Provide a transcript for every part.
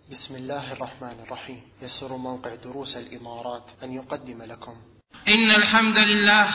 بسم الله الرحمن الرحيم. يسر موقع دروس الإمارات أن يقدم لكم إن الحمد لله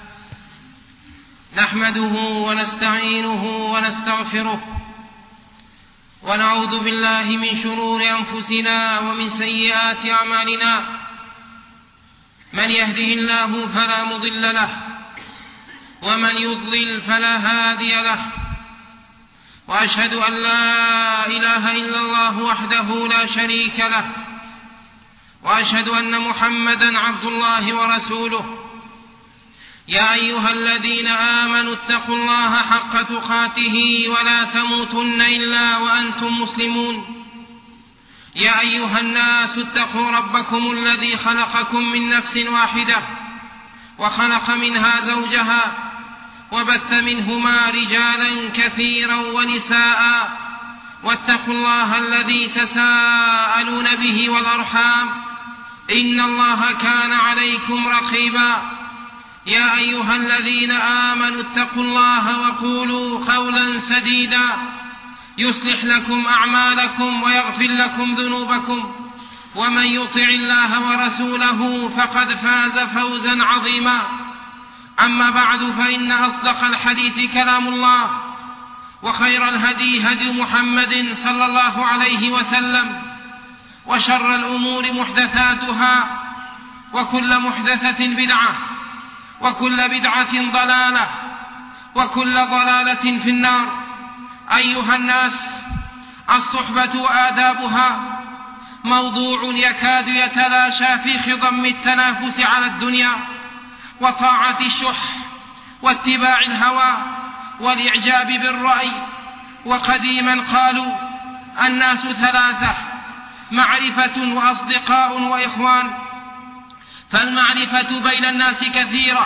نحمده ونستعينه ونستغفره ونعوذ بالله من شرور أنفسنا ومن سيئات أعمالنا. من يهده الله فلا مضل له ومن يضلل فلا هادي له، وأشهد أن لا إله إلا الله وحده لا شريك له، وأشهد أن محمدًا عبد الله ورسوله. يا أيها الذين آمنوا اتقوا الله حق تقاته ولا تموتن إلا وأنتم مسلمون. يا أيها الناس اتقوا ربكم الذي خلقكم من نفس واحدة وخلق منها زوجها وبث منهما رجالا كثيرا ونساء، واتقوا الله الذي تساءلون به والأرحام إن الله كان عليكم رقيبا. يا أيها الذين آمنوا اتقوا الله وقولوا قولا سديدا يصلح لكم أعمالكم ويغفر لكم ذنوبكم، ومن يطع الله ورسوله فقد فاز فوزا عظيما. أما بعد، فإن أصدق الحديث كلام الله، وخير الهدي هدي محمد صلى الله عليه وسلم، وشر الأمور محدثاتها، وكل محدثة بدعة، وكل بدعة ضلالة، وكل ضلالة في النار. أيها الناس، الصحبة وآدابها موضوع يكاد يتلاشى في خضم التنافس على الدنيا وطاعة الشح واتباع الهوى والإعجاب بالرأي. وقديما قالوا: الناس ثلاثة: معرفة وأصدقاء وإخوان. فالمعرفة بين الناس كثيرة،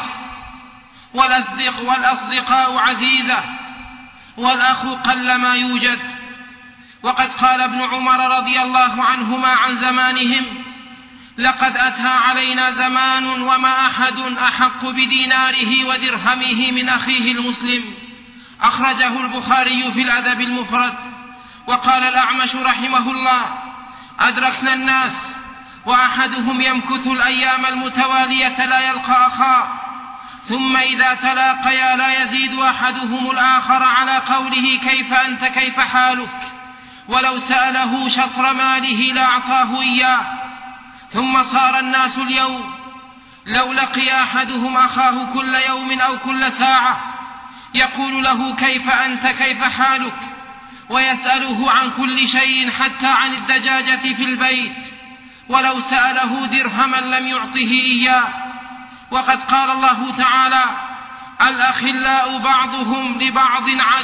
والأصدقاء عزيزة، والأخ قل ما يوجد. وقد قال ابن عمر رضي الله عنهما عن زمانهم: لقد أتى علينا زمان وما أحد أحق بديناره ودرهمه من أخيه المسلم. أخرجه البخاري في الأدب المفرد. وقال الأعمش رحمه الله: أدركنا الناس وأحدهم يمكث الأيام المتوالية لا يلقى أخاه، ثم إذا تلاقيا لا يزيد أحدهم الآخر على قوله: كيف أنت، كيف حالك؟ ولو سأله شطر ماله لأعطاه إياه. ثم صار الناس اليوم لو لقي أحدهم أخاه كل يوم أو كل ساعة يقول له: كيف أنت، كيف حالك؟ ويسأله عن كل شيء حتى عن الدجاجة في البيت، ولو سأله درهما لم يعطه إياه. وقد قال الله تعالى: الأخلاء بعضهم لبعض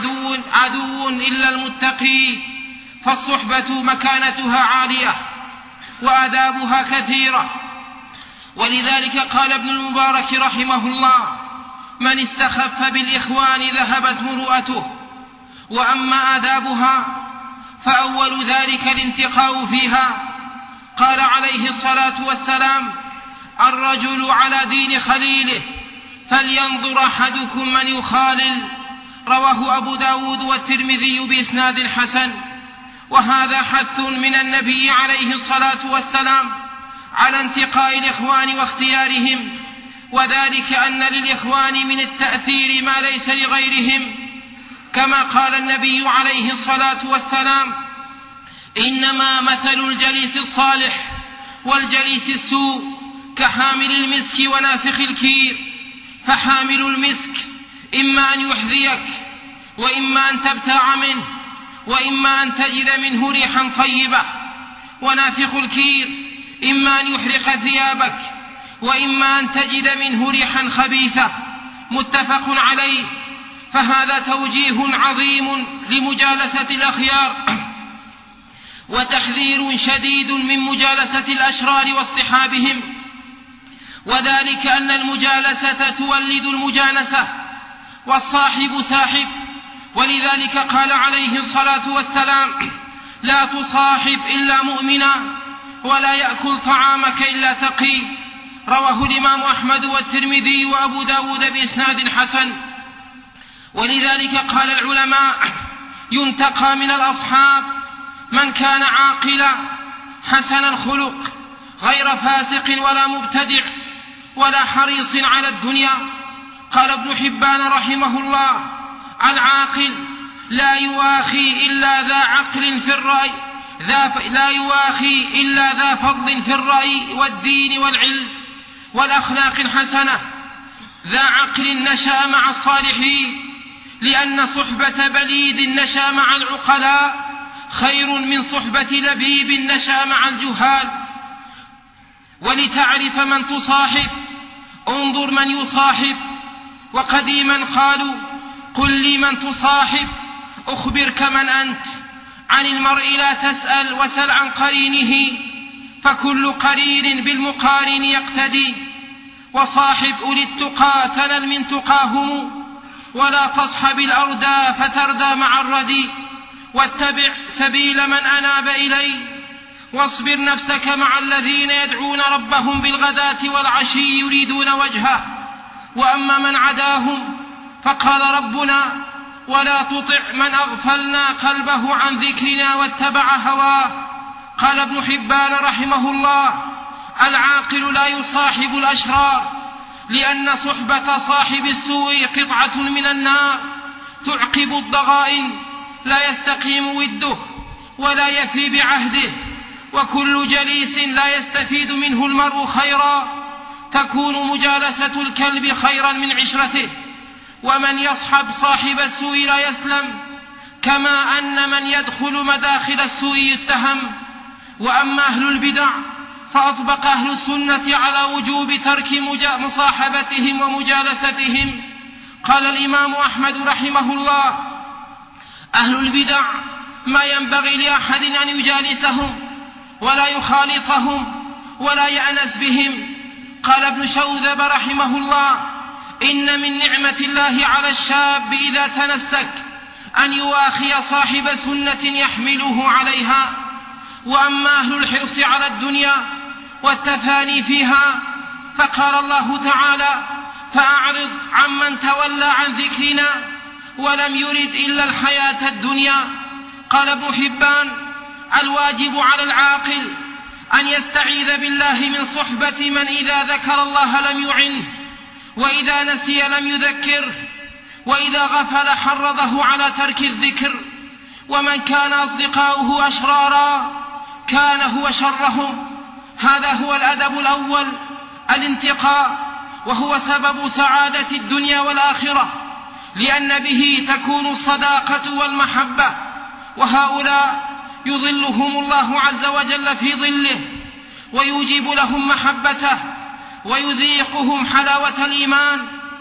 عدو إلا المتقين. فالصحبة مكانتها عالية وآدابها كثيرة. ولذلك قال ابن المبارك رحمه الله: من استخف بالإخوان ذهبت مروءته. وأما آدابها فأول ذلك الانتقاء فيها. قال عليه الصلاة والسلام: الرجل على دين خليله فلينظر أحدكم من يخالل. رواه أبو داود والترمذي بإسناد حسن. وهذا حث من النبي عليه الصلاة والسلام على انتقاء الإخوان واختيارهم، وذلك أن للإخوان من التأثير ما ليس لغيرهم، كما قال النبي عليه الصلاة والسلام: إنما مثل الجليس الصالح والجليس السوء كحامل المسك ونافخ الكير. فحامل المسك إما أن يحذيك، وإما أن تبتاع منه، وإما أن تجد منه ريحا طيبة. ونافخ الكير إما أن يحرق ثيابك، وإما أن تجد منه ريحا خبيثة. متفق عليه. فهذا توجيه عظيم لمجالسة الأخيار، وتحذير شديد من مجالسة الأشرار واصطحابهم، وذلك أن المجالسة تولد المجانسة، والصاحب ساحب. ولذلك قال عليه الصلاة والسلام: لا تصاحب إلا مؤمنا، ولا يأكل طعامك إلا تقي. رواه الإمام أحمد والترمذي وأبو داود بإسناد حسن. ولذلك قال العلماء: ينتقى من الأصحاب من كان عاقلا حسن الخلق غير فاسق ولا مبتدع ولا حريص على الدنيا. قال ابن حبان رحمه الله: العاقل لا يواخي إلا ذا عقل في الرأي، لا يواخي إلا ذا فضل في الرأي والدين والعلم والأخلاق الحسنة، ذا عقل نشأ مع الصالحين، لأن صحبة بليد نشأ مع العقلاء خير من صحبة لبيب نشأ مع الجهال. ولتعرف من تصاحب انظر من يصاحب. وقديما قالوا: قل لي من تصاحب أخبرك من أنت. عن المرء لا تسأل وسل عن قرينه، فكل قرين بالمقارن يقتدي. وصاحب أولي التقى تنل من تقاهم، ولا تصحب الأردى فتردى مع الردي. واتبع سبيل من أناب إلي، واصبر نفسك مع الذين يدعون ربهم بالغداة والعشي يريدون وجهه. وأما من عداهم فقال ربنا: ولا تطع من أغفلنا قلبه عن ذكرنا واتبع هواه. قال ابن حبان رحمه الله: العاقل لا يصاحب الأشرار، لأن صحبة صاحب السوء قطعة من النار تعقب الضغائن، لا يستقيم وده ولا يفي بعهده. وكل جليس لا يستفيد منه المرء خيرا تكون مجالسة الكلب خيرا من عشرته. ومن يصحب صاحب السوء لا يسلم، كما أن من يدخل مداخل السوء يتهم. وأما أهل البدع فأطبق أهل السنة على وجوب ترك مصاحبتهم ومجالستهم. قال الإمام أحمد رحمه الله: أهل البدع ما ينبغي لأحد أن يجالسهم ولا يخالطهم ولا يأنس بهم. قال ابن شوذب رحمه الله: إن من نعمة الله على الشاب إذا تنسك أن يواخي صاحب سنة يحمله عليها. وأما أهل الحرص على الدنيا والتفاني فيها فقال الله تعالى: فأعرض عمن تولى عن ذكرنا ولم يرد إلا الحياة الدنيا. قال ابن حبان: الواجب على العاقل أن يستعيذ بالله من صحبة من إذا ذكر الله لم يعنه، وإذا نسي لم يذكره، وإذا غفل حرضه على ترك الذكر. ومن كان أصدقاؤه أشرارا كان هو شرهم. هذا هو الأدب الأول، الانتقاء، وهو سبب سعادة الدنيا والآخرة، لأن به تكون الصداقة والمحبة. وهؤلاء يظلهم الله عز وجل في ظله، ويوجب لهم محبته، ويذيقهم حلاوة الإيمان،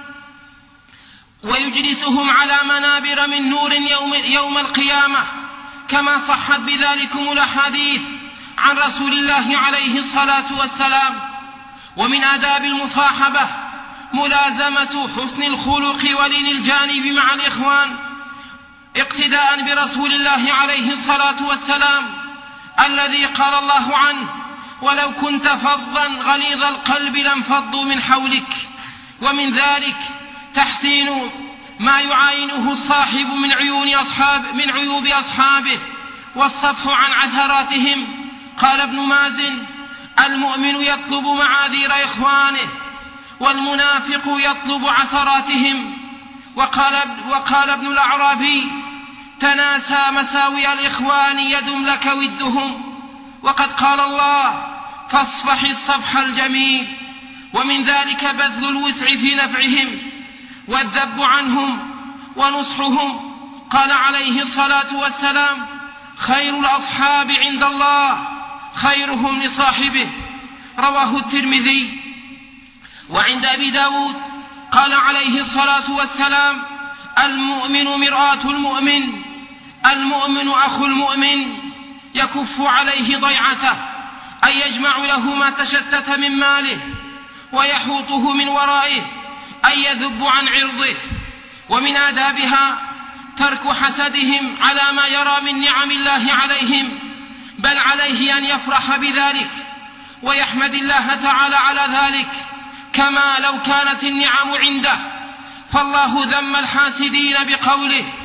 ويجلسهم على منابر من نور يوم القيامة، كما صحت بذلكم الأحاديث عن رسول الله عليه الصلاة والسلام. ومن آداب المصاحبة ملازمة حسن الخلق ولين الجانب مع الإخوان، اقتداء برسول الله عليه الصلاة والسلام الذي قال الله عنه: ولو كنت فظا غليظ القلب لانفضوا من حولك. ومن ذلك تحسين ما يعاينه الصاحب من عيوب أصحابه، والصفح عن عثراتهم. قال ابن مازن: المؤمن يطلب معاذير إخوانه، والمنافق يطلب عثراتهم. وقال ابن الأعرابي: تناسى مساوي الإخوان يدم لك ودهم. وقد قال الله: فاصفح الصفح الجميل. ومن ذلك بذل الوسع في نفعهم والذب عنهم ونصحهم. قال عليه الصلاة والسلام: خير الأصحاب عند الله خيرهم لصاحبه. رواه الترمذي. وعند أبي داود قال عليه الصلاة والسلام: المؤمن مرآة المؤمن، المؤمن أخو المؤمن، يكف عليه ضيعته، أي يجمع له ما تشتت من ماله، ويحوطه من ورائه، أي يذب عن عرضه. ومن آدابها ترك حسدهم على ما يرى من نعم الله عليهم، بل عليه أن يفرح بذلك ويحمد الله تعالى على ذلك، كما لو كانت النعم عنده. فالله ذم الحاسدين بقوله: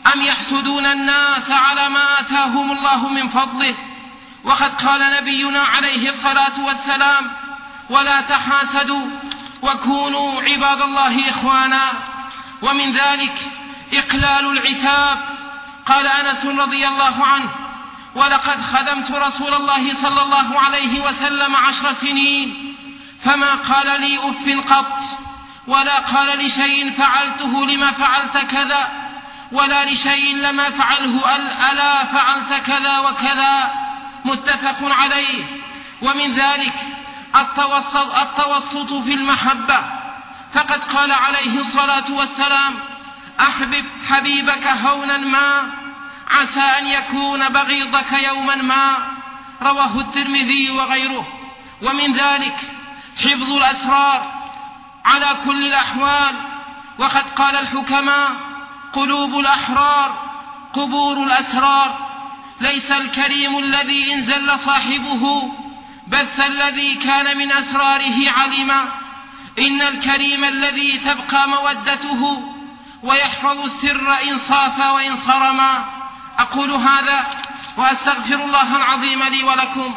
أم يحسدون الناس على ما آتاهم الله من فضله؟ وقد قال نبينا عليه الصلاة والسلام: ولا تحاسدوا وكونوا عباد الله إخوانا. ومن ذلك إقلال العتاب. قال أنس رضي الله عنه: ولقد خدمت رسول الله صلى الله عليه وسلم 10 سنين فما قال لي أف قط، ولا قال لشيء فعلته لما فعلت كذا، ولا لشيء لما فعله ألا فعلت كذا وكذا. متفق عليه. ومن ذلك التوسط في المحبة، فقد قال عليه الصلاة والسلام: أحبب حبيبك هونا ما عسى أن يكون بغيضك يوما ما. رواه الترمذي وغيره. ومن ذلك حفظ الأسرار على كل الأحوال، وقد قال الحكماء: قلوب الأحرار قبور الأسرار. ليس الكريم الذي إن زل صاحبه بث الذي كان من أسراره علما، إن الكريم الذي تبقى مودته ويحفظ السر إن صاف وإن صرما. أقول هذا وأستغفر الله العظيم لي ولكم.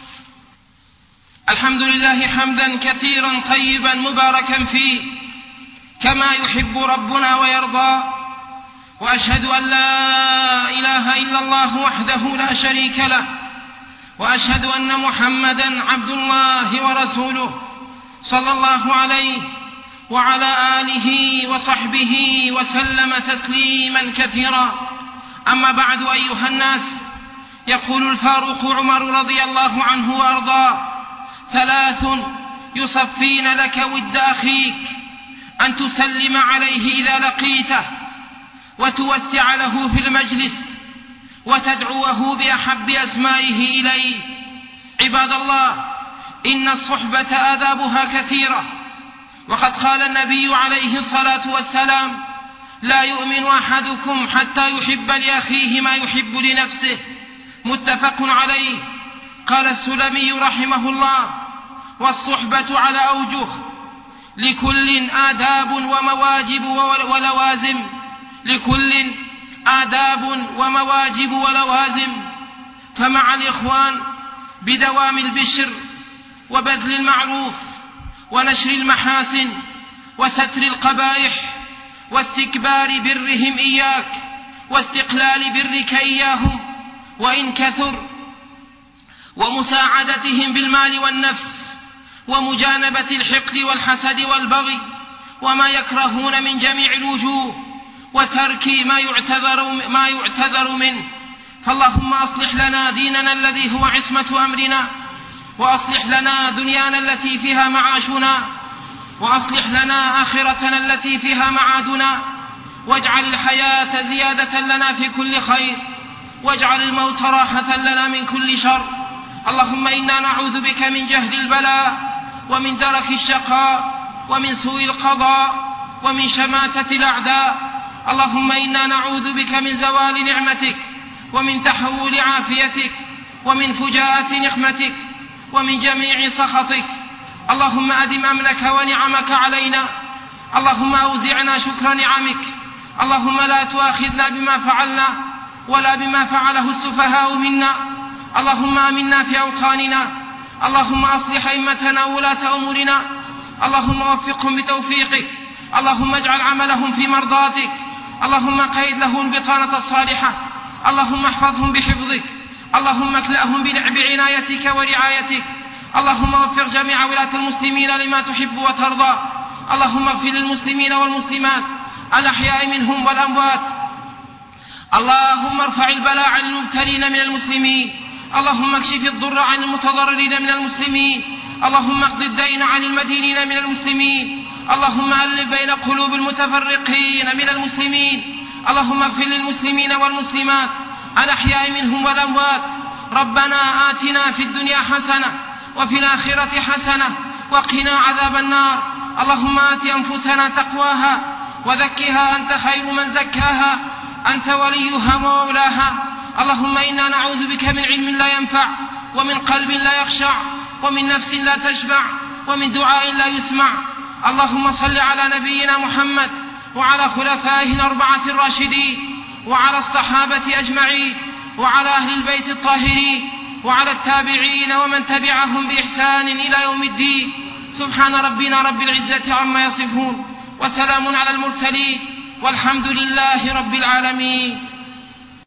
الحمد لله حمدا كثيرا طيبا مباركا فيه كما يحب ربنا ويرضى، وأشهد أن لا إله إلا الله وحده لا شريك له، وأشهد أن محمدا عبد الله ورسوله صلى الله عليه وعلى آله وصحبه وسلم تسليما كثيرا. أما بعد، أيها الناس، يقول الفاروق عمر رضي الله عنه وأرضاه: 3 يصفين لك ود أخيك: أن تسلم عليه إذا لقيته، وتوسع له في المجلس، وتدعوه بأحب أسمائه إليه. عباد الله، إن الصحبة آدابها كثيرة، وقد قال النبي عليه الصلاة والسلام: لا يؤمن أحدكم حتى يحب لأخيه ما يحب لنفسه. متفق عليه. قال السلمي رحمه الله: والصحبة على أوجه، لكل آداب ومواجب ولوازم، لكل آداب ومواجب ولوازم. فمع الإخوان بدوام البشر وبذل المعروف ونشر المحاسن وستر القبائح واستكبار برهم إياك واستقلال برك إياهم وإن كثر، ومساعدتهم بالمال والنفس، ومجانبة الحقد والحسد والبغي وما يكرهون من جميع الوجوه، وترك ما يعتذر منه. فاللهم أصلح لنا ديننا الذي هو عصمة أمرنا، وأصلح لنا دنيانا التي فيها معاشنا، وأصلح لنا آخرتنا التي فيها معادنا، واجعل الحياة زيادة لنا في كل خير، واجعل الموت راحة لنا من كل شر. اللهم إنا نعوذ بك من جهد البلاء، ومن درك الشقاء، ومن سوء القضاء، ومن شماتة الأعداء. اللهم إنا نعوذ بك من زوال نعمتك، ومن تحول عافيتك، ومن فجاءة نقمتك، ومن جميع سخطك. اللهم أدم أمنك ونعمك علينا. اللهم أوزعنا شكر نعمك. اللهم لا تؤاخذنا بما فعلنا ولا بما فعله السفهاء منا. اللهم آمنا في أوطاننا. اللهم أصلح أئمتنا وولاة أمورنا. اللهم وفقهم بتوفيقك. اللهم اجعل عملهم في مرضاتك. اللهم قيد لهم البطانة الصالحة. اللهم احفظهم بحفظك. اللهم اكلأهم بعنايتك ورعايتك. اللهم وفق جميع ولاة المسلمين لما تحب وترضى. اللهم اغفر للمسلمين والمسلمات الأحياء منهم والأموات. اللهم ارفع البلاء عن المبتلين من المسلمين. اللهم اكشف الضر عن المتضررين من المسلمين. اللهم اقض الدين عن المدينين من المسلمين. اللهم ألف بين قلوب المتفرقين من المسلمين. اللهم اغفر للمسلمين والمسلمات الأحياء منهم والأموات. ربنا آتنا في الدنيا حسنة وفي الآخرة حسنة وقنا عذاب النار. اللهم آت أنفسنا تقواها وزكها أنت خير من زكاها، أنت وليها ومولاها. اللهم إنا نعوذ بك من علم لا ينفع، ومن قلب لا يخشع، ومن نفس لا تشبع، ومن دعاء لا يسمع. اللهم صل على نبينا محمد وعلى خلفائه الأربعة الراشدين وعلى الصحابة أجمعين وعلى أهل البيت الطاهرين وعلى التابعين ومن تبعهم بإحسان إلى يوم الدين. سبحان ربنا رب العزة عما يصفون، وسلام على المرسلين، والحمد لله رب العالمين.